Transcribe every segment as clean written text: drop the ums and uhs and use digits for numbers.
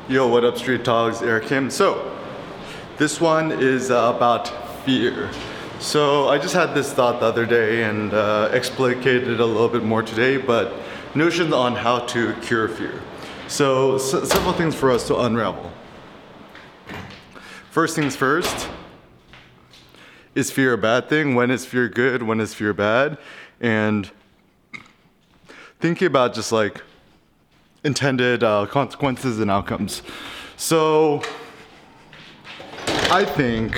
Yo, what up, Street Dogs? Eric Kim. So, this one is about fear. So, I just had this thought the other day and explicated it a little bit more today, but notions on how to cure fear. So, several things for us to unravel. First things first, is fear a bad thing? When is fear good? When is fear bad? And thinking about just like intended consequences and outcomes. So I think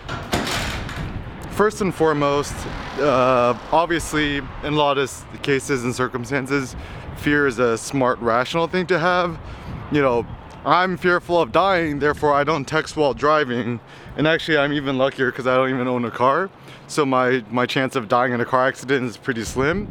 first and foremost, obviously in a lot of cases and circumstances, fear is a smart, rational thing to have. You know, I'm fearful of dying, therefore I don't text while driving. And actually I'm even luckier because I don't even own a car. So my chance of dying in a car accident is pretty slim.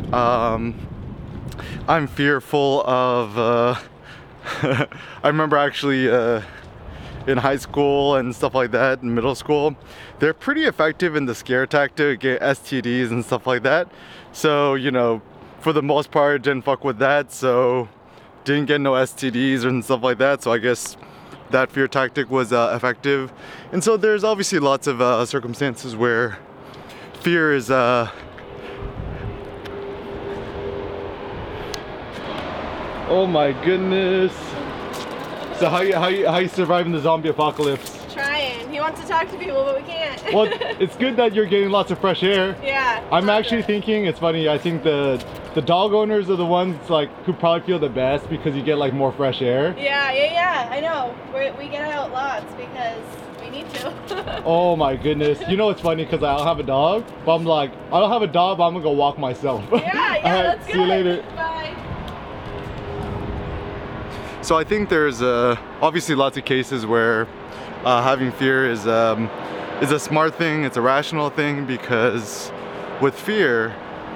I'm fearful of, I remember actually in high school and stuff like that, in middle school, they're pretty effective in the scare tactic, get STDs and stuff like that. So, you know, for the most part, didn't fuck with that, so didn't get no STDs and stuff like that. So I guess that fear tactic was effective. And so there's obviously lots of circumstances where fear is, oh my goodness. So how you surviving the zombie apocalypse? Trying. He wants to talk to people, but we can't. Well, it's good that you're getting lots of fresh air. Yeah. I'm actually thinking, it's funny, I think the dog owners are the ones like who probably feel the best because you get like more fresh air. Yeah, I know. We get out lots because we need to. Oh my goodness. You know it's funny because I don't have a dog, but I'm like, I don't have a dog, but I'm gonna go walk myself. Yeah, Alright, that's see good. you later. Bye. So I think there's obviously lots of cases where having fear is a smart thing, it's a rational thing, because with fear,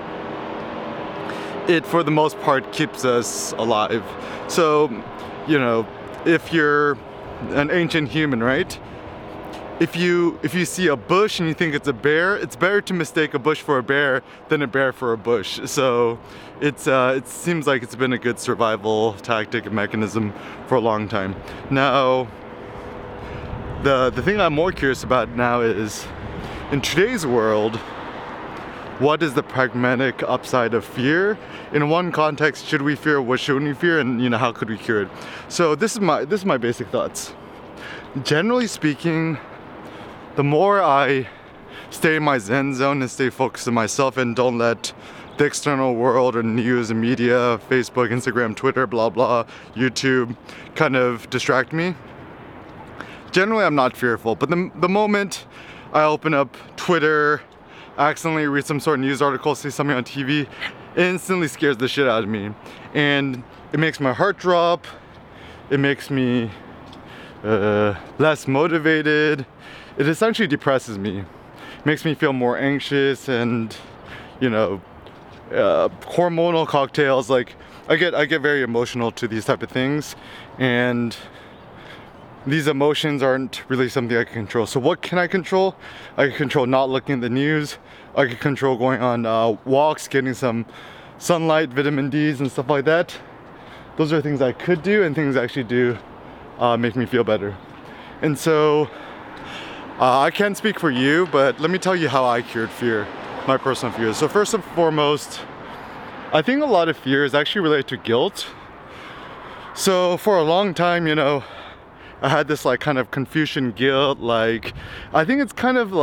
it for the most part keeps us alive. So, you know, if you're an ancient human, right? If you see a bush and you think it's a bear, it's better to mistake a bush for a bear than a bear for a bush. So it seems like it's been a good survival tactic and mechanism for a long time. Now, the thing I'm more curious about now is, in today's world, what is the pragmatic upside of fear? In one context, should we fear? What shouldn't we fear? And you know, how could we cure it? So this is my basic thoughts. Generally speaking, the more I stay in my Zen zone and stay focused on myself and don't let the external world or news and media, Facebook, Instagram, Twitter, blah, blah, YouTube kind of distract me, generally I'm not fearful. But the moment I open up Twitter, accidentally read some sort of news article, see something on TV, it instantly scares the shit out of me. And it makes my heart drop, it makes me less motivated. It essentially depresses me, makes me feel more anxious, and you know, hormonal cocktails. Like I get very emotional to these type of things, and these emotions aren't really something I can control. So what can I control? I can control not looking at the news. I can control going on walks, getting some sunlight, vitamin D's and stuff like that. Those are things I could do, and things that actually do make me feel better. And so I can't speak for you, but let me tell you how I cured fear, my personal fears. So first and foremost, I think a lot of fear is actually related to guilt. So for a long time, you know, I had this like kind of Confucian guilt. Like, I think it's kind of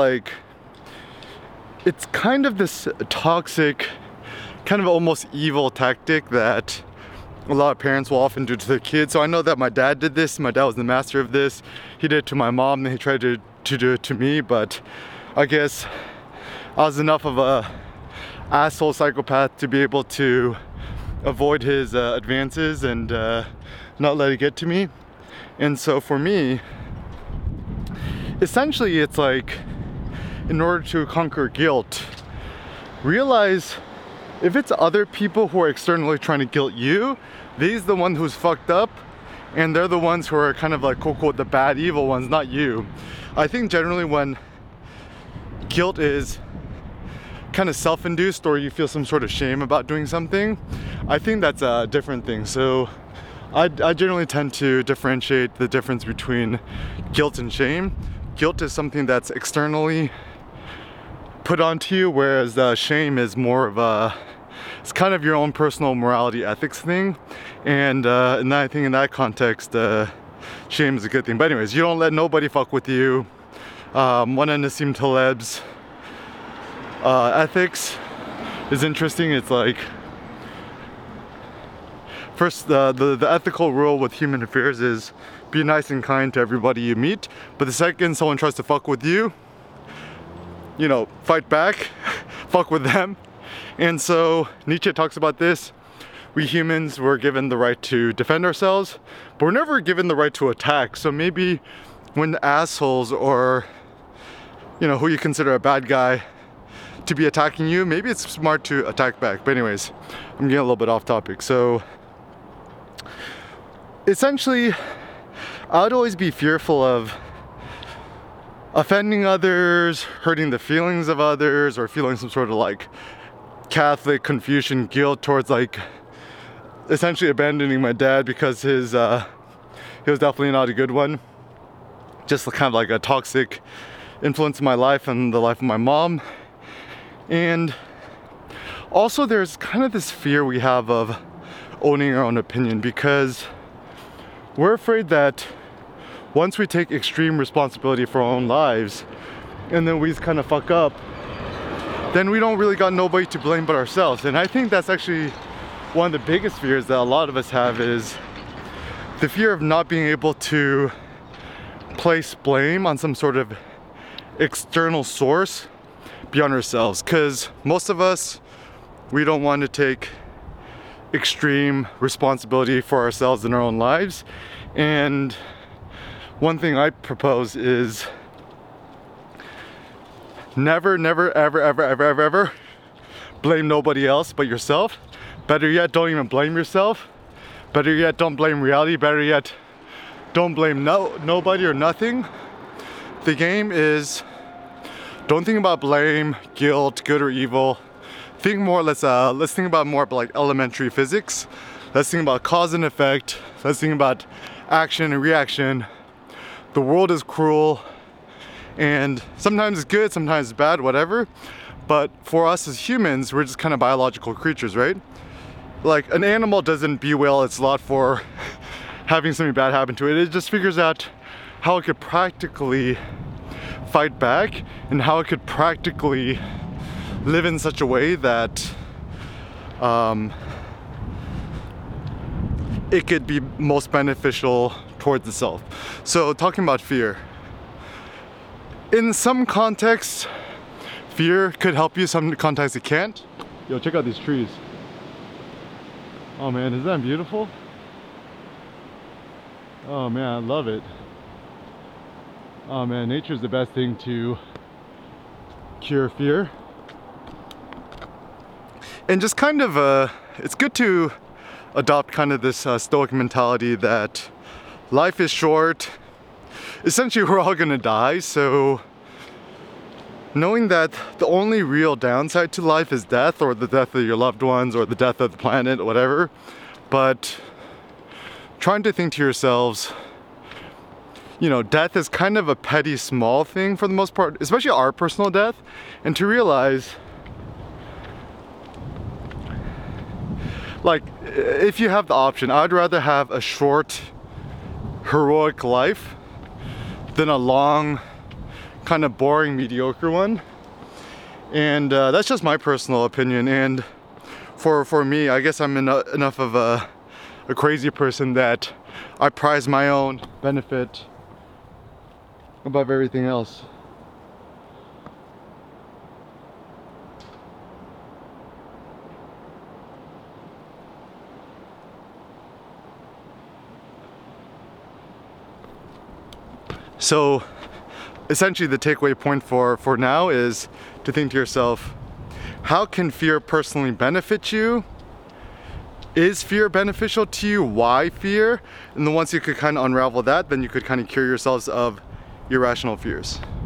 this toxic, kind of almost evil tactic that a lot of parents will often do to their kids. So I know that my dad did this. My dad was the master of this. He did it to my mom, and he tried to do it to me. But I guess I was enough of a asshole psychopath to be able to avoid his advances and not let it get to me. And so for me, essentially it's like, in order to conquer guilt, realize if it's other people who are externally trying to guilt you, these are the one who's fucked up, and they're the ones who are kind of like quote unquote the bad evil ones, not you. I think generally when guilt is kind of self-induced, or you feel some sort of shame about doing something, I think that's a different thing. So I generally tend to differentiate the difference between guilt and shame. Guilt is something that's externally put onto you, whereas shame is more of it's kind of your own personal morality ethics thing. And I think in that context, shame is a good thing. But anyways, you don't let nobody fuck with you. One of Nassim Taleb's ethics is interesting. It's like, first, the ethical rule with human affairs is be nice and kind to everybody you meet. But the second someone tries to fuck with you, you know, fight back, fuck with them. And so Nietzsche talks about this. We humans were given the right to defend ourselves, but we're never given the right to attack. So maybe when the assholes, or you know, who you consider a bad guy, to be attacking you, maybe it's smart to attack back. But anyways, I'm getting a little bit off topic. So essentially, I would always be fearful of offending others, hurting the feelings of others, or feeling some sort of like Catholic Confucian guilt towards like essentially abandoning my dad because he was definitely not a good one. Just kind of like a toxic influence in my life and the life of my mom. And also there's kind of this fear we have of owning our own opinion, because we're afraid that once we take extreme responsibility for our own lives and then we just kind of fuck up, then we don't really got nobody to blame but ourselves. And I think that's actually one of the biggest fears that a lot of us have, is the fear of not being able to place blame on some sort of external source beyond ourselves. Because most of us, we don't want to take extreme responsibility for ourselves in our own lives. And one thing I propose is never, ever blame nobody else but yourself. Better yet, don't even blame yourself. Better yet, don't blame reality. Better yet, don't blame nobody or nothing. The game is, don't think about blame, guilt, good or evil. Think more, let's think about more like elementary physics. Let's think about cause and effect. Let's think about action and reaction. The world is cruel, and sometimes it's good, sometimes it's bad, whatever. But for us as humans, we're just kind of biological creatures, right? Like an animal doesn't bewail its lot for having something bad happen to it. It just figures out how it could practically fight back and how it could practically live in such a way that it could be most beneficial towards itself. So talking about fear. In some contexts, fear could help you, some contexts it can't. Yo, check out these trees. Oh man, isn't that beautiful? Oh man, I love it. Oh man, nature's the best thing to cure fear. And just kind of, it's good to adopt kind of this stoic mentality that life is short. Essentially, we're all gonna die, so knowing that the only real downside to life is death, or the death of your loved ones, or the death of the planet, whatever. But trying to think to yourselves, you know, death is kind of a petty, small thing for the most part, especially our personal death, and to realize, like, if you have the option, I'd rather have a short, heroic life than a long, kind of boring, mediocre one. And that's just my personal opinion. And for me, I guess I'm enough of a crazy person that I prize my own benefit above everything else. So essentially the takeaway point for now is to think to yourself, how can fear personally benefit you? Is fear beneficial to you? Why fear? And then once you could kind of unravel that, then you could kind of cure yourselves of irrational fears.